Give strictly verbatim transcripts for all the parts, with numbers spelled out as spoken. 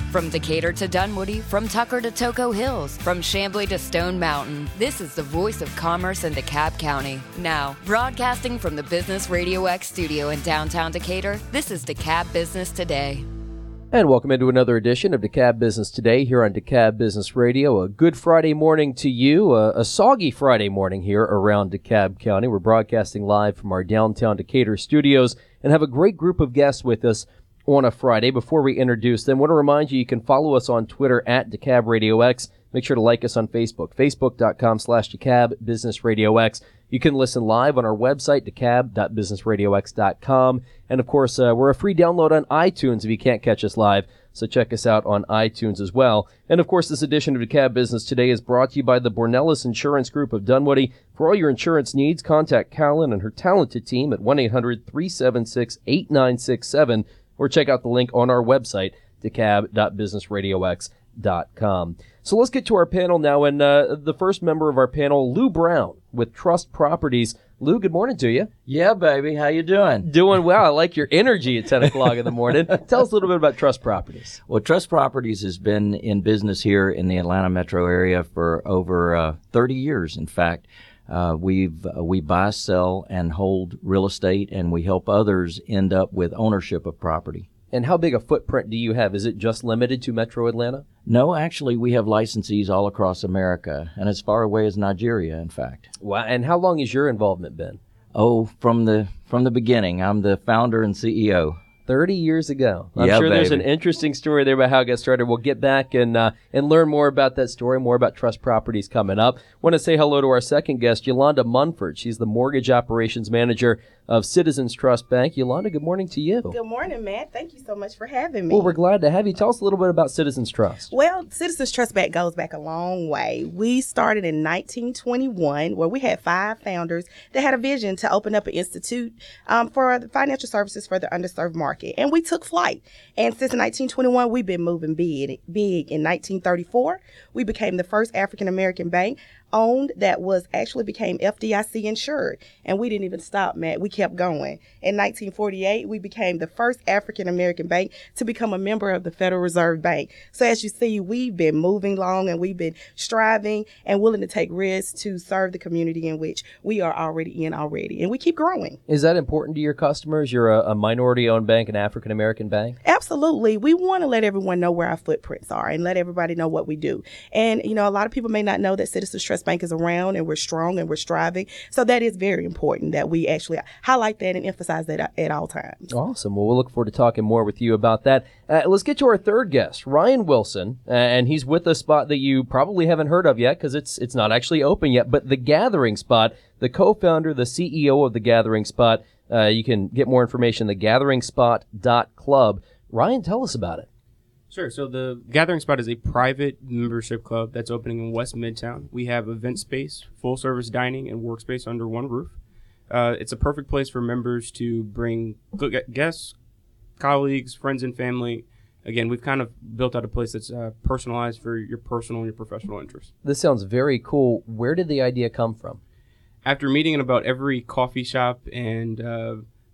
From Decatur to Dunwoody, from Tucker to Toco Hills, from Chamblee to Stone Mountain, this is the voice of commerce in DeKalb County. Now, broadcasting from the Business Radio X studio in downtown Decatur, this is DeKalb Business Today. And welcome into another edition of DeKalb Business Today here on DeKalb Business Radio. A good Friday morning to you, a, a soggy Friday morning here around DeKalb County. We're broadcasting live from our downtown Decatur studios and have a great group of guests with us on a Friday. Before we introduce them, I want to remind you you can follow us on Twitter at DeKalb Radio X. Make sure to like us on Facebook, facebook.com slash DeKalb Business Radio X. You can listen live on our website, decab dot business radio x dot com. And, of course, uh, we're a free download on iTunes if you can't catch us live, so check us out on iTunes as well. And, of course, this edition of DeKalb Business Today is brought to you by the Bornelis Insurance Group of Dunwoody. For all your insurance needs, contact Callan and her talented team at one eight hundred three seven six eight nine six seven or check out the link on our website, decab dot business radio x dot com. So let's get to our panel now, and uh, the first member of our panel, Lou Brown with Trust Properties. Lou, good morning to you. Yeah, baby. How you doing? Doing well. I like your energy at ten o'clock in the morning. Tell us a little bit about Trust Properties. Well, Trust Properties has been in business here in the Atlanta metro area for over uh, thirty years, in fact. Uh, we've uh, we buy, sell, and hold real estate, and we help others end up with ownership of property. And how big a footprint do you have? Is it just limited to Metro Atlanta? No, actually, we have licensees all across America, and as far away as Nigeria, in fact. Wow. And how long has your involvement been? Oh, from the from the beginning. I'm the founder and C E O. thirty years ago. I'm yeah, sure baby. There's an interesting story there about how it got started. We'll get back and uh, and learn more about that story, more about Trust Properties coming up. Want to say hello to our second guest, Yolanda Munford. She's the Mortgage Operations Manager of Citizens Trust Bank. Yolanda, good morning to you. Good morning, Matt. Thank you so much for having me. Well, we're glad to have you. Tell us a little bit about Citizens Trust. Well, Citizens Trust Bank goes back a long way. We started in nineteen twenty-one, where we had five founders that had a vision to open up an institute um, for the financial services for the underserved market. And we took flight. And since nineteen twenty-one, we've been moving big. Big. In nineteen thirty-four, we became the first African-American bank owned that was actually became F D I C insured. And we didn't even stop, Matt. We kept going. In nineteen forty-eight, we became the first African-American bank to become a member of the Federal Reserve Bank. So as you see, we've been moving along and we've been striving and willing to take risks to serve the community in which we are already in already. And we keep growing. Is that important to your customers? You're a, a minority-owned bank, an African-American bank? Absolutely. We want to let everyone know where our footprints are and let everybody know what we do. And, you know, a lot of people may not know that Citizens Trust Bank is around and we're strong and we're striving. So that is very important that we actually highlight that and emphasize that at, at all times. Awesome. Well, we'll look forward to talking more with you about that. Uh, let's get to our third guest, Ryan Wilson, uh, and he's with a spot that you probably haven't heard of yet because it's it's not actually open yet, but The Gathering Spot, the co-founder, the C E O of The Gathering Spot. Uh, you can get more information, the gathering spot dot club. Ryan, tell us about it. Sure. So the Gathering Spot is a private membership club that's opening in West Midtown. We have event space, full-service dining, and workspace under one roof. Uh, it's a perfect place for members to bring guests, colleagues, friends, and family. Again, we've kind of built out a place that's uh, personalized for your personal and your professional interests. This sounds very cool. Where did the idea come from? After meeting in about every coffee shop and uh,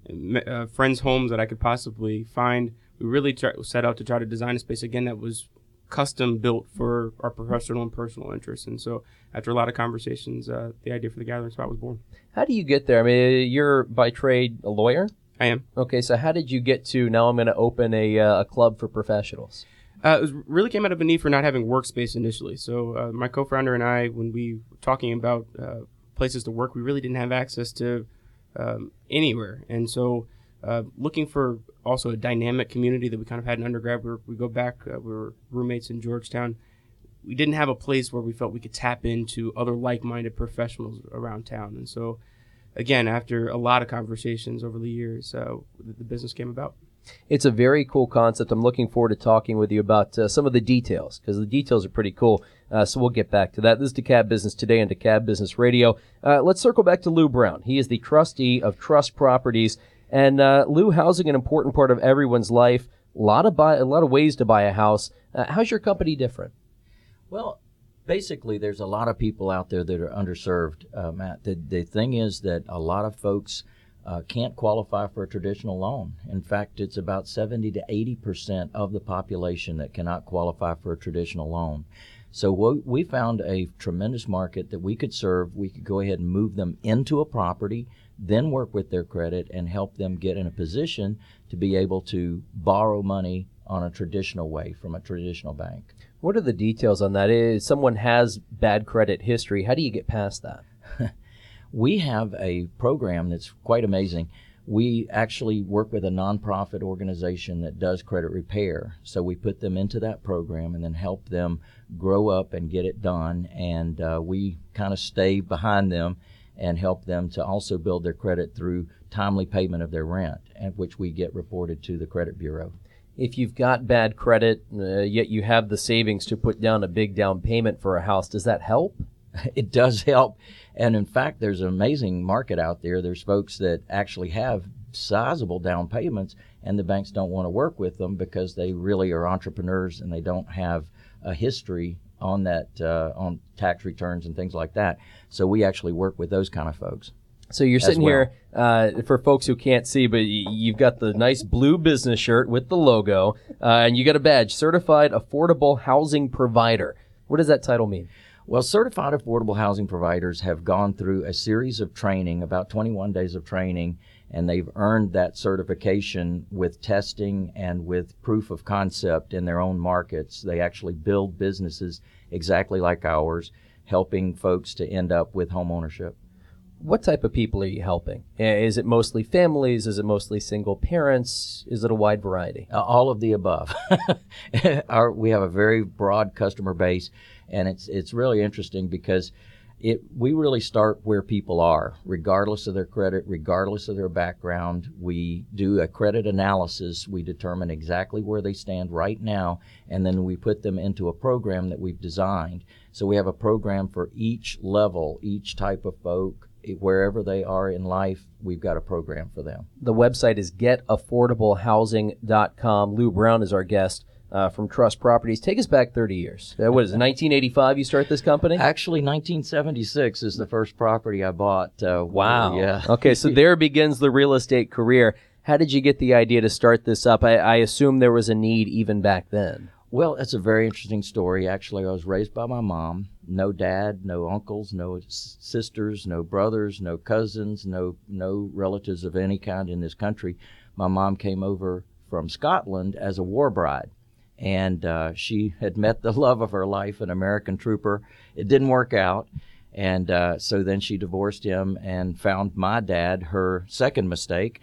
uh, friends' homes that I could possibly find, we really try, set out to try to design a space, again, that was custom built for our professional and personal interests. And so after a lot of conversations, uh, the idea for the Gathering Spot was born. How do you get there? I mean, you're by trade a lawyer? I am. Okay, so how did you get to, now I'm going to open a, uh, a club for professionals? Uh, it was, really came out of a need for not having workspace initially. So uh, my co-founder and I, when we were talking about uh, places to work, we really didn't have access to um, anywhere. And so uh, looking for also a dynamic community that we kind of had in undergrad, where we go back, uh, we were roommates in Georgetown. We didn't have a place where we felt we could tap into other like-minded professionals around town. And so, again, after a lot of conversations over the years, uh, the, the business came about. It's a very cool concept. I'm looking forward to talking with you about uh, some of the details, because the details are pretty cool. Uh, so we'll get back to that. This is DeKalb Business Today on DeKalb Business Radio. Uh, let's circle back to Lou Brown. He is the trustee of Trust Properties. And uh, Lou, housing an important part of everyone's life. A lot of buy, a lot of ways to buy a house. Uh, how's your company different? Well, basically, there's a lot of people out there that are underserved, uh, Matt. The, the thing is that a lot of folks uh, can't qualify for a traditional loan. In fact, it's about seventy to eighty percent of the population that cannot qualify for a traditional loan. So we found a tremendous market that we could serve. We could go ahead and move them into a property, then work with their credit and help them get in a position to be able to borrow money on a traditional way from a traditional bank. What are the details on that? If someone has bad credit history, how do you get past that? We have a program that's quite amazing. We actually work with a nonprofit organization that does credit repair. So we put them into that program and then help them grow up and get it done. And uh, we kind of stay behind them and help them to also build their credit through timely payment of their rent, and which we get reported to the credit bureau. If you've got bad credit, uh, yet you have the savings to put down a big down payment for a house, does that help? It does help. And in fact, there's an amazing market out there. There's folks that actually have sizable down payments, and the banks don't want to work with them because they really are entrepreneurs and they don't have a history on that, uh, on tax returns and things like that. So we actually work with those kind of folks. So you're sitting well. here, uh, for folks who can't see, but y- you've got the nice blue business shirt with the logo, uh, and you got a badge, Certified Affordable Housing Provider. What does that title mean? Well, certified affordable housing providers have gone through a series of training, about twenty-one days of training, and they've earned that certification with testing and with proof of concept in their own markets. They actually build businesses exactly like ours, helping folks to end up with home ownership. What type of people are you helping? Is it mostly families? Is it mostly single parents? Is it a wide variety? Uh, all of the above. Our, we have a very broad customer base, and it's it's really interesting because it we really start where people are, regardless of their credit, regardless of their background. We do a credit analysis. We determine exactly where they stand right now, and then we put them into a program that we've designed. So we have a program for each level, each type of folk. Wherever they are in life, we've got a program for them. The website is get affordable housing dot com. Lou Brown is our guest uh, from Trust Properties. Take us back thirty years. Uh, what is it, nineteen eighty-five you start this company? Actually, nineteen seventy-six is the first property I bought. Uh, wow. Yeah. Okay, so there begins the real estate career. How did you get the idea to start this up? I, I assume there was a need even back then. Well, it's a very interesting story. Actually, I was raised by my mom. No dad, no uncles, no s- sisters, no brothers, no cousins, no no relatives of any kind in this country. My mom came over from Scotland as a war bride, and uh, she had met the love of her life, an American trooper. It didn't work out, and uh, so then she divorced him and found my dad, her second mistake.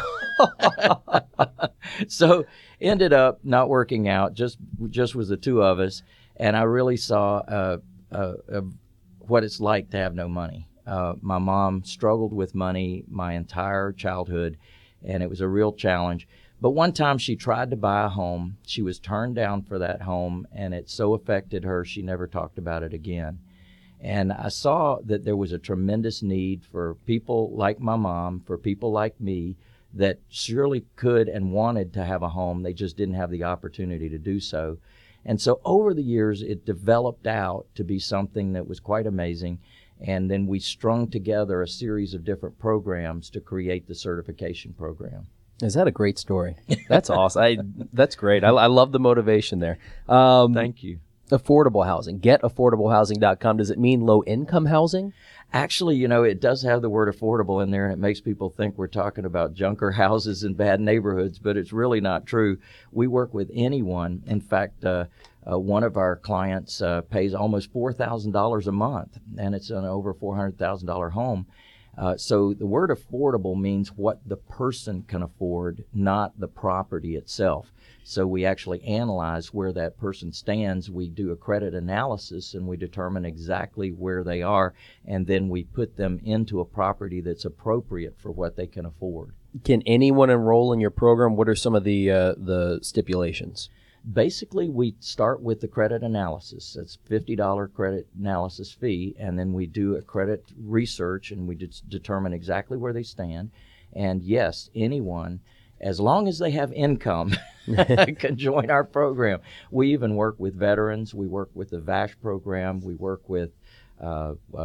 So ended up not working out, just just was the two of us, and I really saw uh, uh, uh, what it's like to have no money. Uh, my mom struggled with money my entire childhood, and it was a real challenge. But one time she tried to buy a home. She was turned down for that home, and it so affected her she never talked about it again. And I saw that there was a tremendous need for people like my mom, for people like me, that surely could and wanted to have a home. They just didn't have the opportunity to do so. And so over the years, it developed out to be something that was quite amazing. And then we strung together a series of different programs to create the certification program. Is that a great story? That's awesome. I, that's great. I, I love the motivation there. Um, Thank you. Affordable housing. get affordable housing dot com. Does it mean low-income housing? Actually, you know, it does have the word affordable in there, and it makes people think we're talking about junker houses in bad neighborhoods, but it's really not true. We work with anyone. In fact, uh, uh, one of our clients uh, pays almost four thousand dollars a month, and it's an over four hundred thousand dollars home. Uh, so the word affordable means what the person can afford, not the property itself. So we actually analyze where that person stands. We do a credit analysis, and we determine exactly where they are, and then we put them into a property that's appropriate for what they can afford. Can anyone enroll in your program? What are some of the uh, the stipulations? Basically, we start with the credit analysis. It's a fifty dollars credit analysis fee, and then we do a credit research, and we de- determine exactly where they stand. And yes, anyone, as long as they have income, can join our program. We even work with veterans. We work with the V A S H program. We work with uh, uh,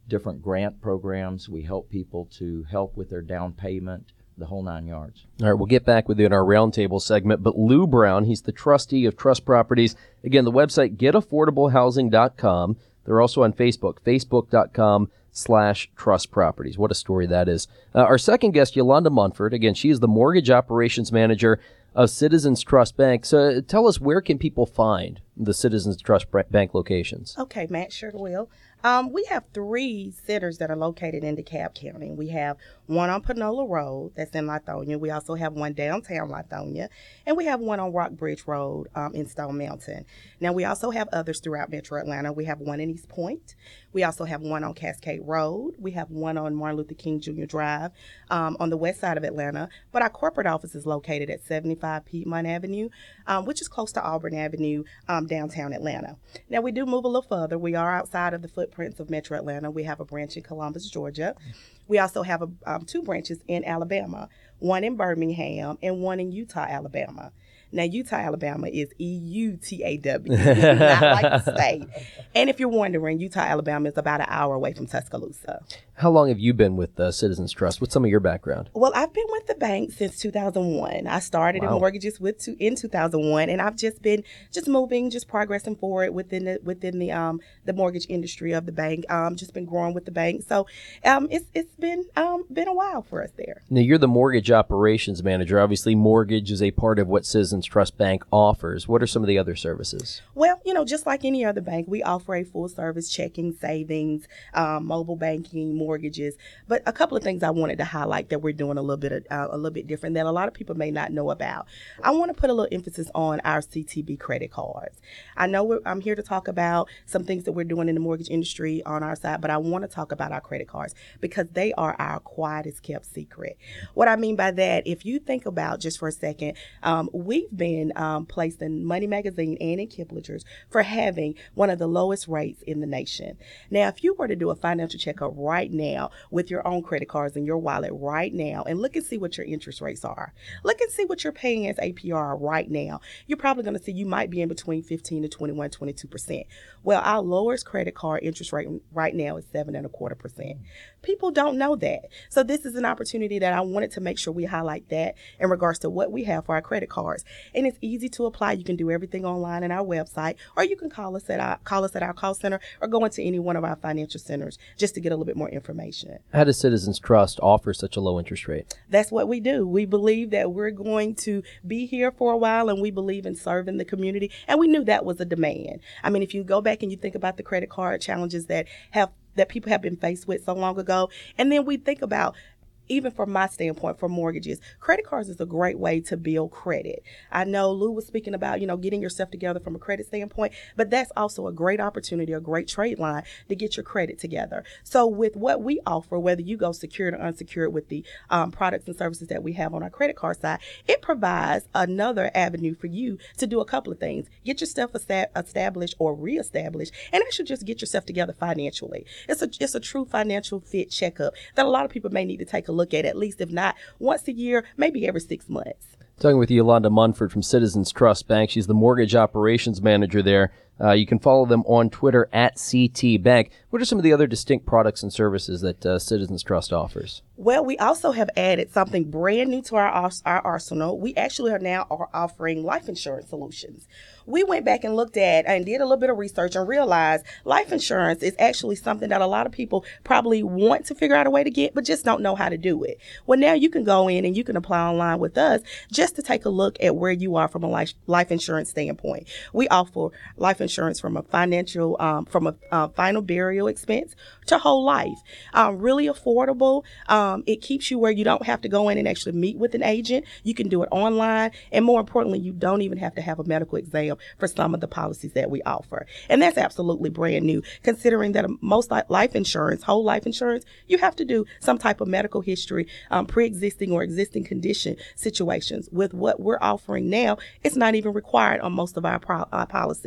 different grant programs. We help people to help with their down payment, the whole nine yards. All right, we'll get back with you in our roundtable segment. But Lou Brown, he's the trustee of Trust Properties. Again, the website, get affordable housing dot com. They're also on Facebook, facebook.com slash trust properties. What a story that is. Uh, our second guest, Yolanda Munford. Again, she is the mortgage operations manager of Citizens Trust Bank. So tell us, where can people find the Citizens Trust Bank locations? Okay, Matt, sure will. Um, we have three centers that are located in DeKalb County. We have one on Panola Road that's in Lithonia. We also have one downtown Lithonia, and we have one on Rock Bridge Road um, in Stone Mountain. Now, we also have others throughout Metro Atlanta. We have one in East Point. We also have one on Cascade Road. We have one on Martin Luther King Junior Drive um, on the west side of Atlanta. But our corporate office is located at seventy-five Piedmont Avenue, um, which is close to Auburn Avenue, um, downtown Atlanta. Now, we do move a little further. We are outside of the footprints of Metro Atlanta. We have a branch in Columbus, Georgia. We also have a, um, two branches in Alabama, one in Birmingham and one in Utah, Alabama. Now, Utah, Alabama is E U T A W, not like the state. And if you're wondering, Utah, Alabama is about an hour away from Tuscaloosa. How long have you been with uh, Citizens Trust? What's some of your background? Well, I've been with the bank since two thousand one. I started Wow. in mortgages with two, in two thousand one, and I've just been just moving, just progressing forward within the within the um the mortgage industry of the bank. Um, just been growing with the bank. So, um, it's it's been um been a while for us there. Now, you're the mortgage operations manager. Obviously, mortgage is a part of what Citizens Trust Bank offers. What are some of the other services? Well, you know, just like any other bank, we offer a full service checking, savings, um, mobile banking, mortgages. But a couple of things I wanted to highlight that we're doing a little bit of, uh, a little bit different that a lot of people may not know about. I want to put a little emphasis on our C T B credit cards. I know we're, I'm here to talk about some things that we're doing in the mortgage industry on our side, but I want to talk about our credit cards because they are our quietest kept secret. What I mean by that, if you think about just for a second, um, we've been um, placed in Money Magazine and in Kiplinger's for having one of the lowest rates in the nation. Now, if you were to do a financial checkup right now with your own credit cards in your wallet right now and look and see what your interest rates are, look and see what you're paying as A P R right now, you're probably going to see you might be in between fifteen to twenty-one, twenty-two percent. Well, our lowest credit card interest rate right now is seven and a quarter percent. People don't know that. So this is an opportunity that I wanted to make sure we highlight that in regards to what we have for our credit cards. And it's easy to apply. You can do everything online on our website, or you can call us at our call us at our call center or go into any one of our financial centers just to get a little bit more information. How does Citizens Trust offer such a low interest rate? That's what we do. We believe that we're going to be here for a while, and we believe in serving the community. And we knew that was a demand. I mean, if you go back and you think about the credit card challenges that have that people have been faced with so long ago, and then we think about, even from my standpoint, for mortgages, credit cards is a great way to build credit. I know Lou was speaking about, you know, getting yourself together from a credit standpoint, but that's also a great opportunity, a great trade line to get your credit together. So with what we offer, whether you go secured or unsecured with the um, products and services that we have on our credit card side, it provides another avenue for you to do a couple of things. Get yourself established or reestablished, and actually just get yourself together financially. It's a, it's a true financial fit checkup that a lot of people may need to take a look at, at least if not once a year, maybe every six months. Talking with Yolanda Munford from Citizens Trust Bank. She's the mortgage operations manager there. Uh, you can follow them on Twitter at C T Bank. What are some of the other distinct products and services that uh, Citizens Trust offers? Well, we also have added something brand new to our our arsenal. We actually are now are offering life insurance solutions. We went back and looked at and did a little bit of research and realized life insurance is actually something that a lot of people probably want to figure out a way to get, but just don't know how to do it. Well, now you can go in and you can apply online with us just to take a look at where you are from a life life insurance standpoint. We offer life insurance from a financial, um, from a uh, final burial expense to whole life. Um, really affordable. Um, it keeps you where you don't have to go in and actually meet with an agent. You can do it online. And more importantly, you don't even have to have a medical exam for some of the policies that we offer. And that's absolutely brand new, considering that most life insurance, whole life insurance, you have to do some type of medical history, um, pre-existing or existing condition situations. With what we're offering now, it's not even required on most of our, pro- our policies. So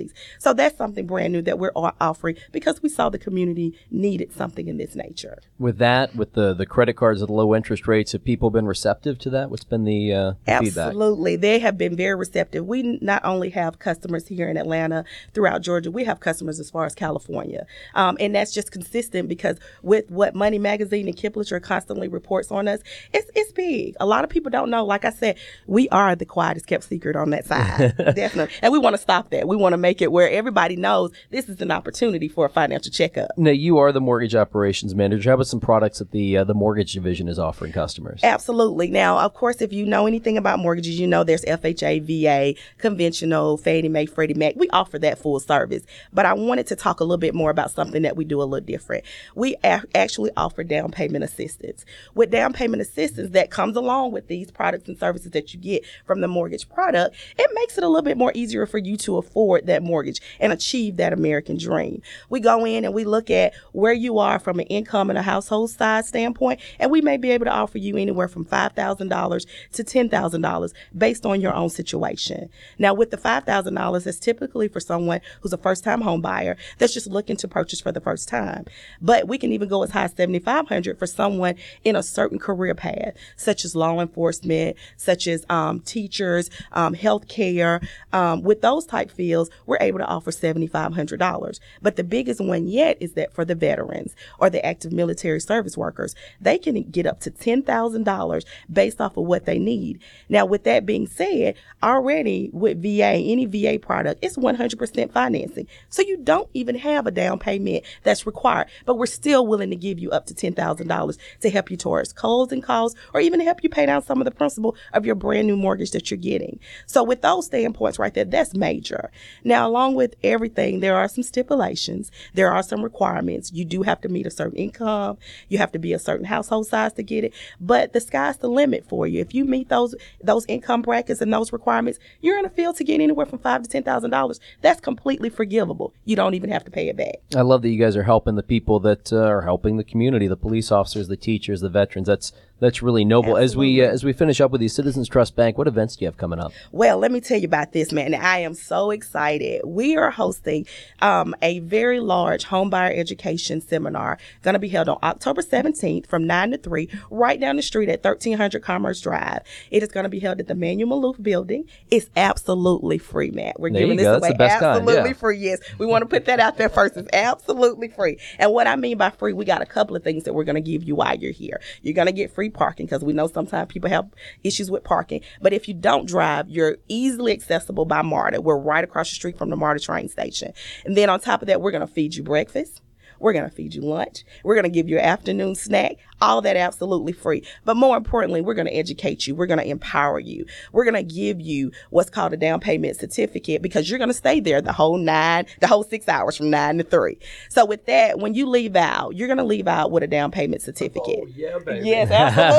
So that's something brand new that we're offering because we saw the community needed something in this nature. With that, with the, the credit cards at the low interest rates, have people been receptive to that? What's been the, uh, the feedback? Absolutely. They have been very receptive. We not only have customers here in Atlanta, throughout Georgia, we have customers as far as California. Um, and that's just consistent because with what Money Magazine and Kiplinger constantly reports on us, it's, it's big. A lot of people don't know. Like I said, we are the quietest kept secret on that side. Definitely. And we want to stop that. We want to make it where everybody knows this is an opportunity for a financial checkup. Now, you are the mortgage operations manager. How about some products that the uh, the mortgage division is offering customers? Absolutely. Now, of course, if you know anything about mortgages, you know there's F H A, V A, conventional, Fannie Mae, Freddie Mac. We offer that full service. But I wanted to talk a little bit more about something that we do a little different. We a- actually offer down payment assistance. With down payment assistance that comes along with these products and services that you get from the mortgage product, it makes it a little bit more easier for you to afford that mortgage and achieve that American dream. We go in and we look at where you are from an income and a household size standpoint, and we may be able to offer you anywhere from five thousand dollars to ten thousand dollars based on your own situation. Now, with the five thousand dollars, that's typically for someone who's a first-time home buyer that's just looking to purchase for the first time. But we can even go as high as seventy-five hundred dollars for someone in a certain career path, such as law enforcement, such as um, teachers, um, healthcare. Um, with those type fields, we're able to offer seven thousand five hundred dollars. But the biggest one yet is that for the veterans or the active military service workers, they can get up to ten thousand dollars based off of what they need. Now, with that being said, already with V A, any V A product, it's one hundred percent financing. So you don't even have a down payment that's required, but we're still willing to give you up to ten thousand dollars to help you towards closing costs or even to help you pay down some of the principal of your brand new mortgage that you're getting. So with those standpoints right there, that's major. Now, along with everything, there are some stipulations. There are some requirements. You do have to meet a certain income. You have to be a certain household size to get it. But the sky's the limit for you. If you meet those those income brackets and those requirements, you're in a field to get anywhere from five to ten thousand dollars. That's completely forgivable. You don't even have to pay it back. I love that you guys are helping the people that uh, are helping the community, the police officers, the teachers, the veterans. That's that's really noble. Absolutely. As we uh, as we finish up with the Citizens Trust Bank, what events do you have coming up? Well, let me tell you about this, man. I am so excited. We are hosting um, a very large homebuyer education seminar going to be held on October seventeenth from nine to three, right down the street at thirteen hundred Commerce Drive. It is going to be held at the Manuel Maloof building. It's absolutely free, Matt. We're there giving this go. away absolutely kind, yeah. free. Yes, we want to put that out there first. It's absolutely free. And what I mean by free, we got a couple of things that we're going to give you while you're here. You're going to get free parking because we know sometimes people have issues with parking. But if you don't drive, you're easily accessible by MARTA. We're right across the street from the MARTA train station. And then on top of that, we're going to feed you breakfast. We're going to feed you lunch. We're going to give you an afternoon snack. All that absolutely free. But more importantly, we're going to educate you. We're going to empower you. We're going to give you what's called a down payment certificate because you're going to stay there the whole nine, the whole six hours from nine to three. So with that, when you leave out, you're going to leave out with a down payment certificate. Oh, yeah, baby. Yes,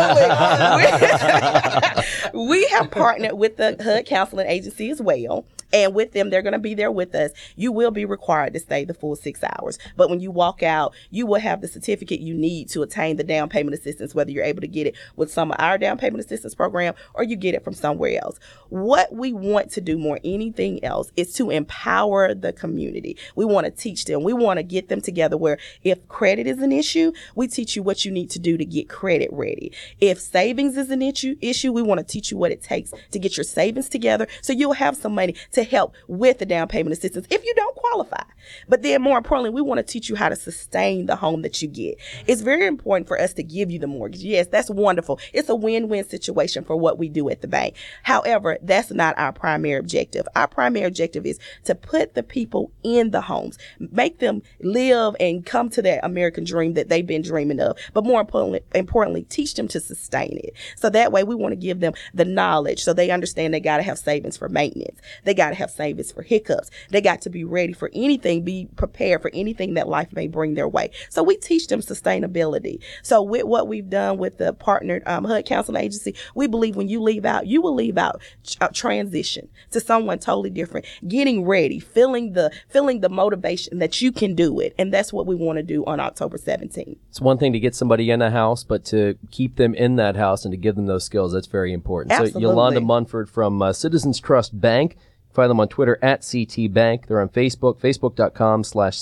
absolutely. we, we have partnered with the H U D Counseling Agency as well. And with them, they're going to be there with us. You will be required to stay the full six hours. But when you walk out, you will have the certificate you need to attain the down payment assistance, whether you're able to get it with some of our down payment assistance program or you get it from somewhere else. What we want to do more anything else is to empower the community. We want to teach them. We want to get them together where if credit is an issue, we teach you what you need to do to get credit ready. If savings is an issue, issue, we want to teach you what it takes to get your savings together so you'll have some money to help with the down payment assistance if you don't qualify. But then more importantly, we want to teach you how to sustain the home that you get. It's very important for us to give you the mortgage. Yes, that's wonderful. It's a win-win situation for what we do at the bank. However, that's not our primary objective. Our primary objective is to put the people in the homes, make them live and come to that American dream that they've been dreaming of. But more importantly, importantly, teach them to sustain it. So that way we want to give them the knowledge so they understand they got to have savings for maintenance. They got to have savings for hiccups. They got to be ready for anything, be prepared for anything that life may bring their way. So we teach them sustainability. So with what we've done with the partnered um, H U D Counseling Agency, we believe when you leave out, you will leave out uh, transition to someone totally different, getting ready, feeling the feeling the motivation that you can do it. And that's what we want to do on October seventeenth. It's one thing to get somebody in a house, but to keep them in that house and to give them those skills, that's very important. Absolutely. So Yolanda Munford from uh, Citizens Trust Bank. Find them on Twitter at C T Bank. They're on Facebook, facebook.com slash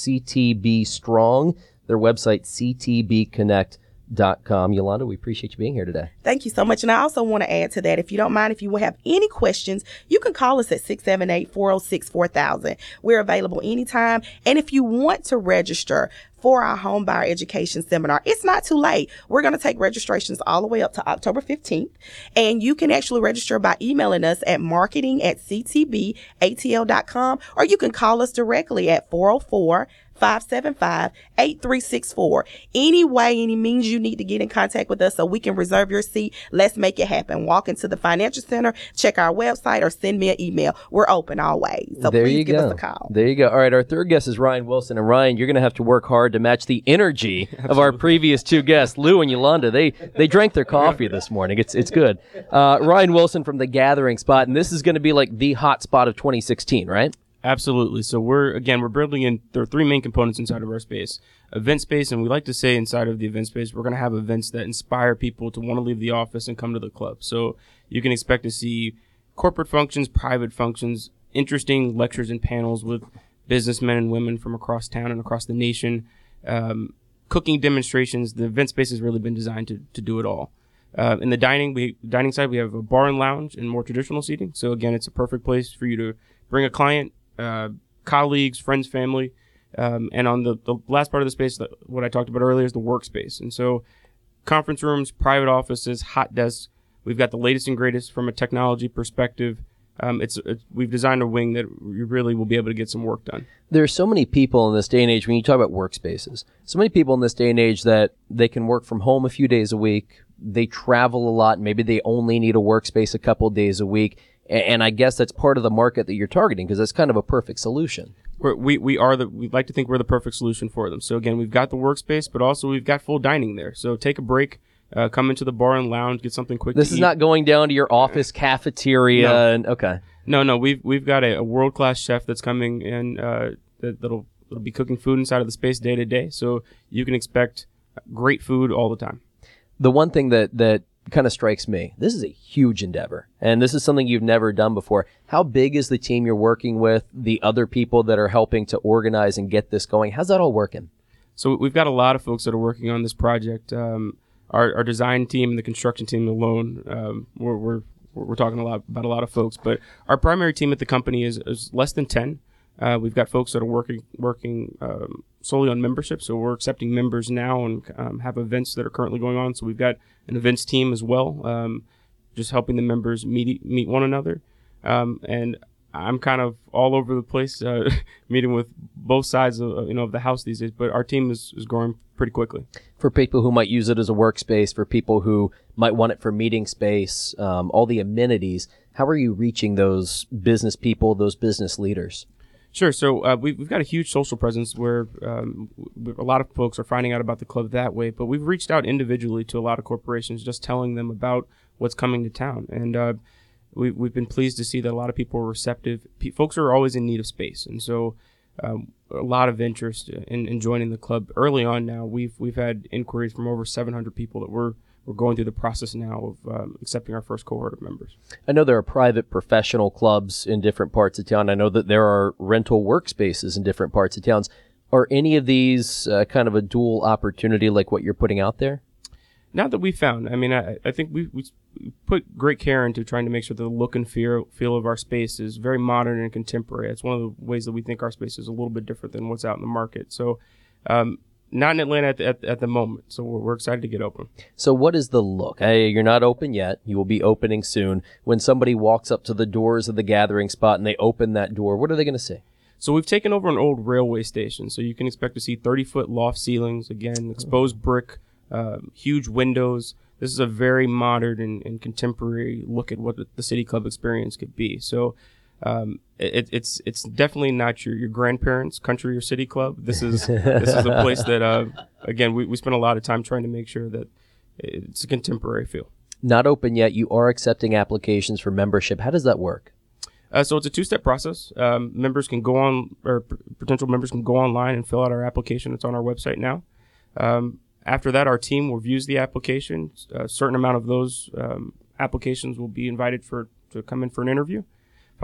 CTBstrong. Their website, c t b connect dot com. Yolanda, we appreciate you being here today. Thank you so much. And I also want to add to that, if you don't mind, if you have any questions, you can call us at six seven eight, four oh six, four thousand. We're available anytime. And if you want to register for our home buyer education seminar, it's not too late. We're going to take registrations all the way up to October fifteenth. And you can actually register by emailing us at marketing at c t b a t l dot com, or you can call us directly at four oh four, five seven five, eight three six four. Any way, any means you need to get in contact with us so we can reserve your seat, let's make it happen. Walk into the Financial Center, check our website, or send me an email. We're open always. So there please you give go. us a call. There you go. All right, our third guest is Ryan Wilson. And Ryan, you're going to have to work hard to match the energy of our previous two guests, Lou and Yolanda. They they drank their coffee this morning. It's it's good. Uh, Ryan Wilson from The Gathering Spot, and this is going to be like the hot spot of twenty sixteen, right? Absolutely. So we're, again, we're building in, there are three main components inside of our space. Event space, and we like to say inside of the event space, we're going to have events that inspire people to want to leave the office and come to the club. So you can expect to see corporate functions, private functions, interesting lectures and panels with businessmen and women from across town and across the nation, um, cooking demonstrations. The event space has really been designed to, to do it all. Uh, in the dining, we dining side, we have a bar and lounge and more traditional seating. So again, it's a perfect place for you to bring a client, Uh, colleagues, friends, family, um, and on the, the last part of the space, that, what I talked about earlier is the workspace. And so conference rooms, private offices, hot desks. We've got the latest and greatest from a technology perspective. Um, it's, it's we've designed a wing that you really will be able to get some work done. There are so many people in this day and age, when you talk about workspaces, so many people in this day and age that they can work from home a few days a week. They travel a lot. Maybe they only need a workspace a couple days a week. And I guess that's part of the market that you're targeting, because that's kind of a perfect solution. We're, we we are the we like to think we're the perfect solution for them. So again, we've got the workspace, but also we've got full dining there. So take a break, uh, come into the bar and lounge, get something quick. This to is eat. not going down to your office cafeteria. No. And okay, no, no. We've we've got a, a world class chef that's coming in uh, that, that'll that'll be cooking food inside of the space day to day. So you can expect great food all the time. The one thing that that kind of strikes me, this is a huge endeavor, and this is something you've never done before. How big is the team you're working with, the other people that are helping to organize and get this going? How's that all working? So we've got a lot of folks that are working on this project. Um, our, our design team and the construction team alone, um, we're, we're we're talking a lot about a lot of folks, but our primary team at the company is, is less than ten. Uh, we've got folks that are working working um, solely on membership, so we're accepting members now and um, have events that are currently going on. So we've got an events team as well, um, just helping the members meet meet one another. Um, and I'm kind of all over the place, uh, meeting with both sides of you know of the house these days. But our team is, is growing pretty quickly. For people who might use it as a workspace, for people who might want it for meeting space, um, all the amenities. How are you reaching those business people, those business leaders? Sure. So uh, we've, we've got a huge social presence where um, a lot of folks are finding out about the club that way. But we've reached out individually to a lot of corporations, just telling them about what's coming to town. And uh, we, we've been pleased to see that a lot of people are receptive. P- folks are always in need of space. And so um, a lot of interest in, in joining the club. Early on now, we've we've had inquiries from over seven hundred people that we're We're going through the process now of um, accepting our first cohort of members. I know there are private professional clubs in different parts of town. I know that there are rental workspaces in different parts of towns. Are any of these uh, kind of a dual opportunity like what you're putting out there? Not that we found. I mean, I, I think we, we put great care into trying to make sure the look and feel, feel of our space is very modern and contemporary. It's one of the ways that we think our space is a little bit different than what's out in the market. So, um, not in Atlanta at the, at, at the moment, so we're, we're excited to get open. So what is the look? Hey, you're not open yet. You will be opening soon. When somebody walks up to the doors of the Gathering Spot and they open that door, what are they going to see? So we've taken over an old railway station, so you can expect to see thirty-foot loft ceilings, again, exposed brick, uh, huge windows. This is a very modern and, and contemporary look at what the, the City Club experience could be. So Um, it, it's it's definitely not your, your grandparents' country or city club. This is this is a place that uh, again we, we spent a lot of time trying to make sure that it's a contemporary feel. Not open yet. You are accepting applications for membership. How does that work? Uh, so it's a two-step process. Um, members can go on, or p- potential members can go online and fill out our application. It's on our website now. Um, after that, our team reviews the application. A certain amount of those um, applications will be invited for to come in for an interview.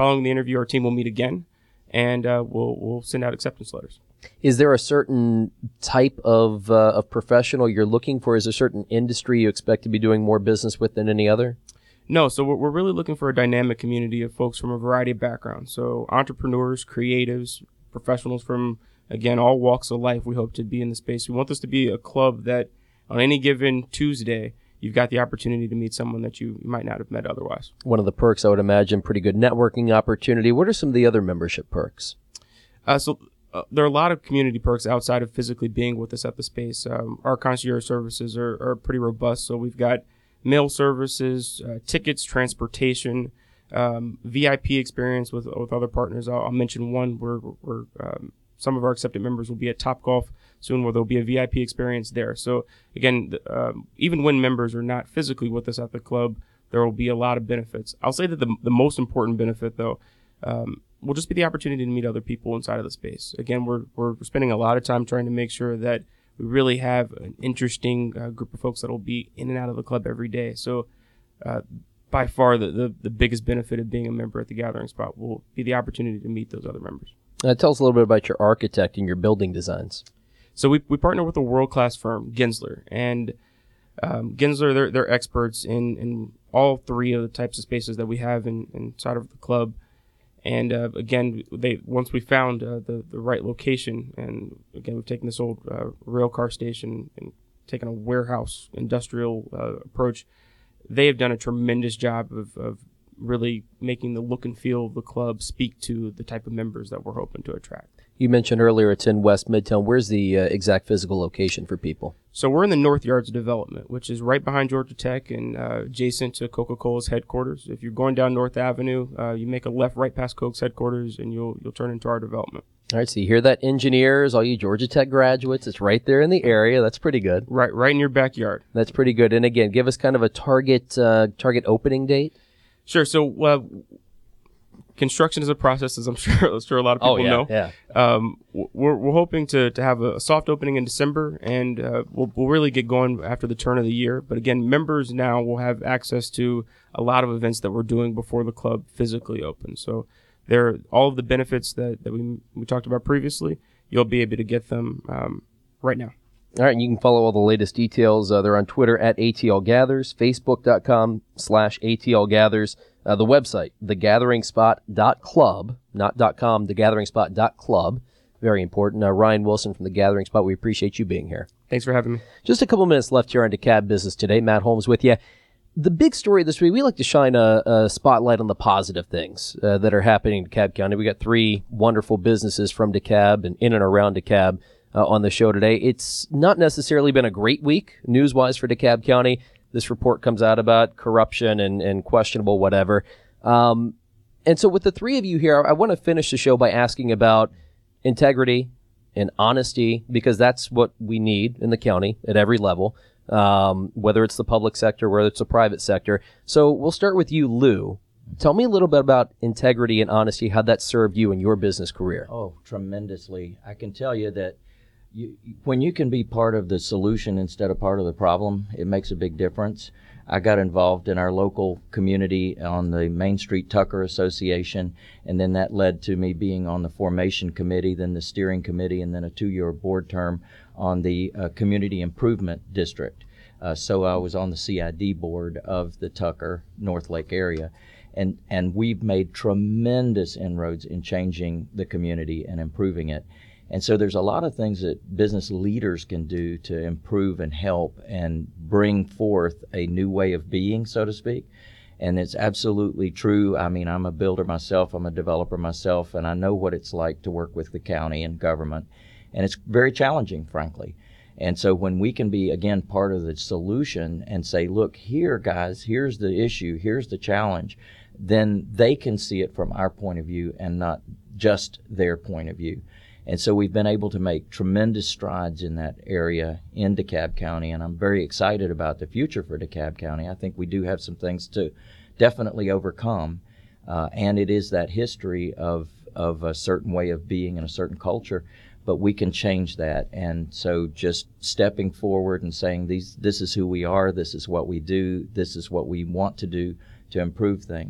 Following the interview, our team will meet again, and uh, we'll we'll send out acceptance letters. Is there a certain type of uh, of professional you're looking for? Is there a certain industry you expect to be doing more business with than any other? No, so we're, we're really looking for a dynamic community of folks from a variety of backgrounds. So entrepreneurs, creatives, professionals from, again, all walks of life we hope to be in the space. We want this to be a club that on any given Tuesday, you've got the opportunity to meet someone that you might not have met otherwise. One of the perks, I would imagine, pretty good networking opportunity. What are some of the other membership perks? Uh, so uh, there are a lot of community perks outside of physically being with us at the space. Um, our concierge services are, are pretty robust. So we've got mail services, uh, tickets, transportation, um, V I P experience with with other partners. I'll, I'll mention one where, where um, some of our accepted members will be at Topgolf soon, where there'll be a V I P experience there. So again, um, even when members are not physically with us at the club, there will be a lot of benefits. I'll say that the the most important benefit, though, um, will just be the opportunity to meet other people inside of the space. Again, we're we're spending a lot of time trying to make sure that we really have an interesting uh, group of folks that will be in and out of the club every day. So uh, by far the, the, the biggest benefit of being a member at the Gathering Spot will be the opportunity to meet those other members. Uh, tell us a little bit about your architect and your building designs. So we we partner with a world-class firm, Gensler. And um, Gensler, they're, they're experts in, in all three of the types of spaces that we have in, inside of the club. And uh, again, they once we found uh, the the right location, and again we've taken this old uh, rail car station and taken a warehouse industrial uh, approach. They have done a tremendous job of, of really making the look and feel of the club speak to the type of members that we're hoping to attract. You mentioned earlier it's in West Midtown. Where's the uh, exact physical location for people? So we're in the North Yards development, which is right behind Georgia Tech and uh, adjacent to Coca-Cola's headquarters. If you're going down North Avenue, uh, you make a left right past Coke's headquarters, and you'll you'll turn into our development. All right, so you hear that, engineers, all you Georgia Tech graduates, it's right there in the area. That's pretty good. Right, right in your backyard. That's pretty good. And again, give us kind of a target uh, target opening date. Sure. So uh, construction is a process, as I'm sure, I'm sure a lot of people oh, yeah, know. Yeah. Um, we're we're hoping to to have a soft opening in December, and uh, we'll we'll really get going after the turn of the year. But again, members now will have access to a lot of events that we're doing before the club physically opens. So there, all of the benefits that, that we we talked about previously, you'll be able to get them um, right now. All right, and you can follow all the latest details. Uh, they're on Twitter at A T L Gathers, Facebook.com slash ATL Gathers, uh, the website, the gathering spot dot club, not .com, the gathering spot dot club. Very important. Uh, Ryan Wilson from The Gathering Spot, we appreciate you being here. Thanks for having me. Just a couple minutes left here on DeKalb Business Today. Matt Holmes with you. The big story this week, we like to shine a, a spotlight on the positive things uh, that are happening in DeKalb County. We got three wonderful businesses from DeKalb and in and around DeKalb uh, on the show today. It's not necessarily been a great week news-wise for DeKalb County. This report comes out about corruption and, and questionable whatever. Um, and so with the three of you here, I want to finish the show by asking about integrity and honesty, because that's what we need in the county at every level. Um, whether it's the public sector, whether it's the private sector. So we'll start with you, Lou. Tell me a little bit about integrity and honesty, how that served you in your business career. Oh, tremendously. I can tell you that you, when you can be part of the solution instead of part of the problem, it makes a big difference. I got involved in our local community on the Main Street Tucker Association, and then that led to me being on the formation committee, then the steering committee, and then a two-year board term on the uh, Community Improvement District. Uh, so I was on the C I D board of the Tucker North Lake area. And, and we've made tremendous inroads in changing the community and improving it. And so there's a lot of things that business leaders can do to improve and help and bring forth a new way of being, so to speak. And it's absolutely true. I mean, I'm a builder myself, I'm a developer myself, and I know what it's like to work with the county and government. And it's very challenging, frankly. And so when we can be, again, part of the solution and say, look, here, guys, here's the issue, here's the challenge, then they can see it from our point of view and not just their point of view. And so we've been able to make tremendous strides in that area in DeKalb County, and I'm very excited about the future for DeKalb County. I think we do have some things to definitely overcome, uh, and it is that history of, of a certain way of being and a certain culture, but we can change that. And so just stepping forward and saying, these, this is who we are, this is what we do, this is what we want to do to improve things.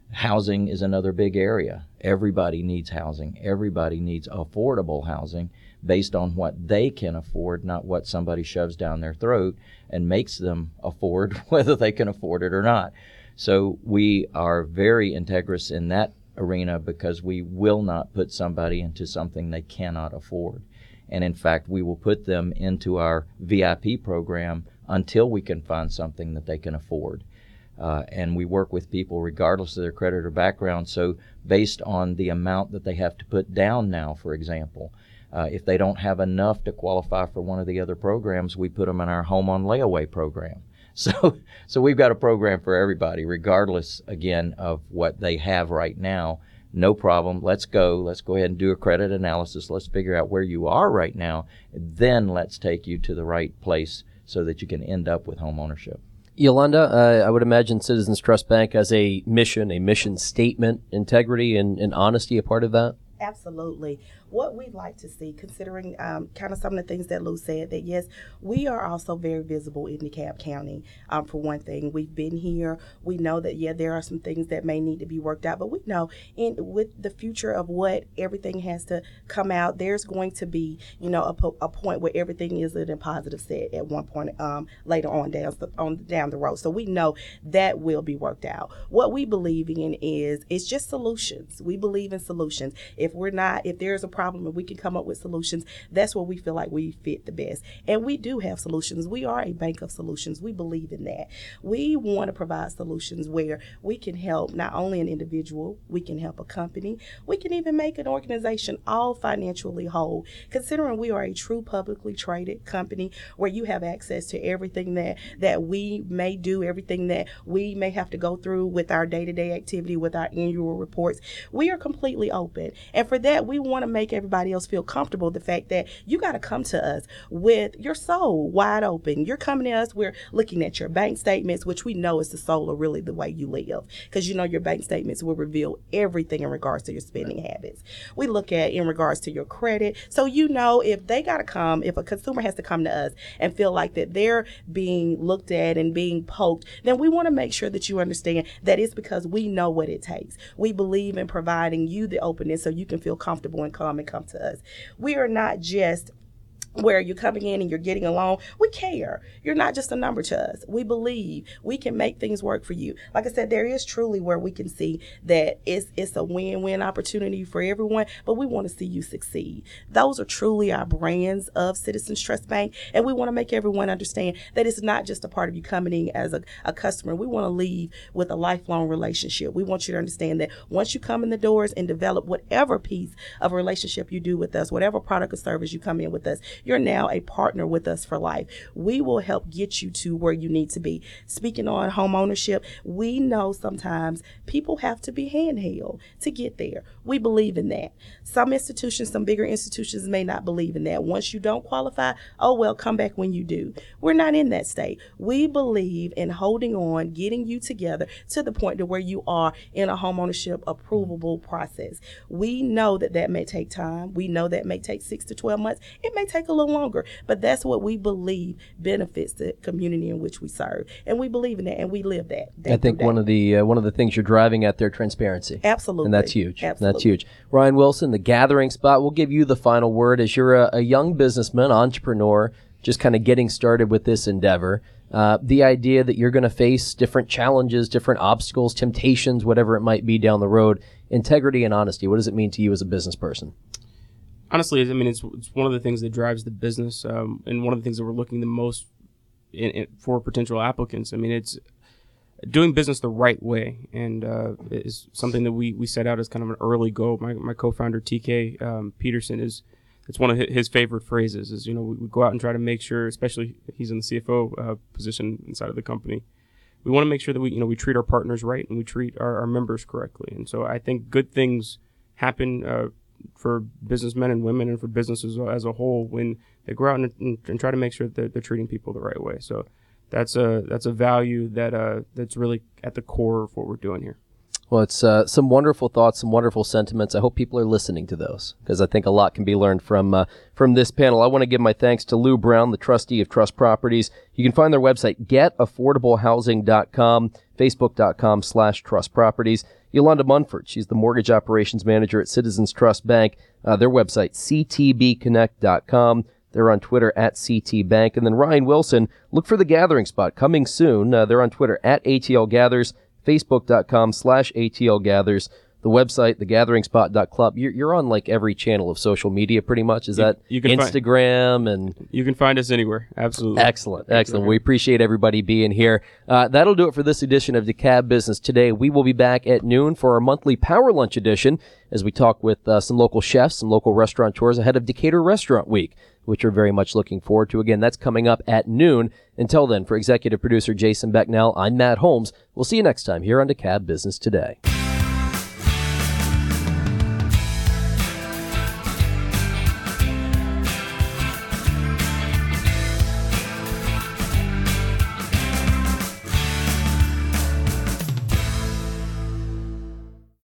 Housing is another big area. Everybody needs housing. Everybody needs affordable housing based on what they can afford, not what somebody shoves down their throat and makes them afford, whether they can afford it or not. So we are very integrous in that arena because we will not put somebody into something they cannot afford. And in fact, we will put them into our V I P program until we can find something that they can afford. Uh, and we work with people regardless of their credit or background. So based on the amount that they have to put down now, for example, uh, if they don't have enough to qualify for one of the other programs, we put them in our home on layaway program. So so we've got a program for everybody, regardless, again, of what they have right now. No problem. Let's go. Let's go ahead and do a credit analysis. Let's figure out where you are right now. Then let's take you to the right place so that you can end up with home ownership. Yolanda, uh, I would imagine Citizens Trust Bank has a mission, a mission statement, integrity and, and honesty a part of that? Absolutely. What we'd like to see, considering um, kind of some of the things that Lou said, that yes, we are also very visible in DeKalb County. Um, for one thing, we've been here. We know that, yeah, there are some things that may need to be worked out, but we know in with the future of what everything has to come out, there's going to be, you know, a, po- a point where everything is in a positive set at one point um, later on down, on down the road. So we know that will be worked out. What we believe in is it's just solutions. We believe in solutions. If we're not, if there's a problem and we can come up with solutions, that's where we feel like we fit the best. And we do have solutions. We are a bank of solutions. We believe in that. We want to provide solutions where we can help not only an individual, we can help a company, we can even make an organization all financially whole. Considering we are a true publicly traded company where you have access to everything that, that we may do, everything that we may have to go through with our day-to-day activity, with our annual reports, we are completely open. And for that, we want to make everybody else feel comfortable. The fact that you got to come to us with your soul wide open. You're coming to us. We're looking at your bank statements, which we know is the soul of really the way you live, because you know your bank statements will reveal everything in regards to your spending habits. We look at in regards to your credit. So you know if they got to come, if a consumer has to come to us and feel like that they're being looked at and being poked, then we want to make sure that you understand that it's because we know what it takes. We believe in providing you the openness so you can feel comfortable and come and come to us. We are not just where you're coming in and you're getting along. We care. You're not just a number to us. We believe we can make things work for you. Like I said, there is truly where we can see that it's it's a win-win opportunity for everyone, but we want to see you succeed. Those are truly our brands of Citizens Trust Bank, and we want to make everyone understand that it's not just a part of you coming in as a, a customer. We want to leave with a lifelong relationship. We want you to understand that once you come in the doors and develop whatever piece of a relationship you do with us, whatever product or service you come in with us, you're now a partner with us for life. We will help get you to where you need to be. Speaking on home ownership, we know sometimes people have to be handheld to get there. We believe in that. Some institutions, some bigger institutions may not believe in that. Once you don't qualify, oh well, come back when you do. We're not in that state. We believe in holding on, getting you together to the point to where you are in a home ownership approvable process. We know that that may take time. We know that may take six to twelve months. It may take a little longer, but that's what we believe benefits the community in which we serve, and we believe in that, and we live that. I think one of the uh, one of the things you're driving at there, transparency. Absolutely, and that's huge. Absolutely. That's huge. Ryan Wilson, the Gathering Spot. We'll give you the final word as you're a, a young businessman, entrepreneur, just kind of getting started with this endeavor. Uh, the idea that you're going to face different challenges, different obstacles, temptations, whatever it might be down the road. Integrity and honesty. What does it mean to you as a business person? Honestly, I mean, it's, it's one of the things that drives the business, um, and one of the things that we're looking the most in, in, for potential applicants. I mean, it's doing business the right way, and uh, is something that we, we set out as kind of an early goal. My my co-founder T K um, Peterson is it's one of his favorite phrases. Is you know we, we go out and try to make sure, especially he's in the C F O uh, position inside of the company, we want to make sure that we you know we treat our partners right and we treat our, our members correctly. And so I think good things happen Uh, for businessmen and women and for businesses as a whole when they go out and, and, and try to make sure that they're, they're treating people the right way. So that's a that's a value that uh, that's really at the core of what we're doing here. Well, it's uh, some wonderful thoughts, some wonderful sentiments. I hope people are listening to those because I think a lot can be learned from uh, from this panel. I want to give my thanks to Lou Brown, the trustee of Trust Properties. You can find their website, get affordable housing dot com, facebook dot com slash trust properties. Yolanda Munford. She's the Mortgage Operations Manager at Citizens Trust Bank. Uh, their website, c t b connect dot com. They're on Twitter at C T Bank. And then Ryan Wilson, look for The Gathering Spot coming soon. Uh, they're on Twitter at A T L Gathers, facebook.com slash ATL Gathers. The website, the gathering spot dot club. You're, you're on like every channel of social media pretty much. Is you, that you can Instagram? Find, and You can find us anywhere. Absolutely. Excellent. Excellent. We appreciate everybody being here. Uh, that'll do it for this edition of DeKalb Business Today. We will be back at noon for our monthly Power Lunch edition as we talk with uh, some local chefs, some local restaurateurs ahead of Decatur Restaurant Week, which we're very much looking forward to. Again, that's coming up at noon. Until then, for executive producer Jason Becknell, I'm Matt Holmes. We'll see you next time here on DeKalb Business Today.